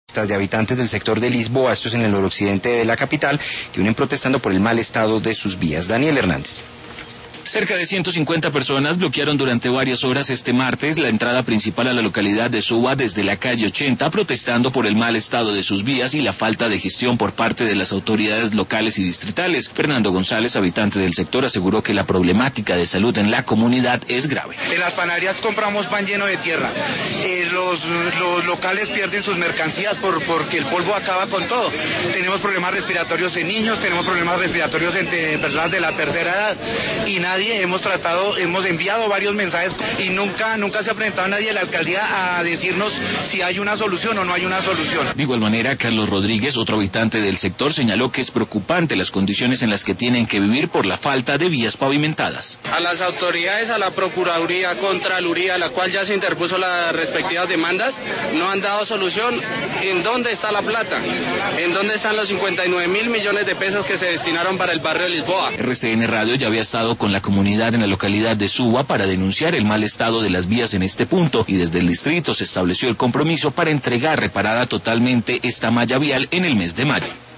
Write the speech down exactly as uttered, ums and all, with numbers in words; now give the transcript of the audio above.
de habitantes del sector de Lisboa, esto es en el noroccidente de la capital, que vienen protestando por el mal estado de sus vías. Daniel Hernández. Cerca de ciento cincuenta personas bloquearon durante varias horas este martes la entrada principal a la localidad de Suba desde la calle ochenta, protestando por el mal estado de sus vías y la falta de gestión por parte de las autoridades locales y distritales. Fernando González, habitante del sector, aseguró que la problemática de salud en la comunidad es grave. En las panaderías compramos pan lleno de tierra. Eh, los, los locales pierden sus mercancías por, porque el polvo acaba con todo. Tenemos problemas respiratorios en niños, tenemos problemas respiratorios en te, personas de la tercera edad y nadie hemos tratado, hemos enviado varios mensajes y nunca, nunca se ha presentado nadie de la alcaldía a decirnos si hay una solución o no hay una solución. De igual manera, Carlos Rodríguez, otro habitante del sector, señaló que es preocupante las condiciones en las que tienen que vivir por la falta de vías pavimentadas. A las autoridades, a la Procuraduría, Contraloría, a la cual ya se interpuso las respectivas demandas, no han dado solución. ¿En dónde está la plata? ¿En dónde están los cincuenta y nueve mil millones de pesos que se destinaron para el barrio de Lisboa? R C N Radio ya había estado con la comunidad en la localidad de Suba para denunciar el mal estado de las vías en este punto, y desde el distrito se estableció el compromiso para entregar reparada totalmente esta malla vial en el mes de mayo.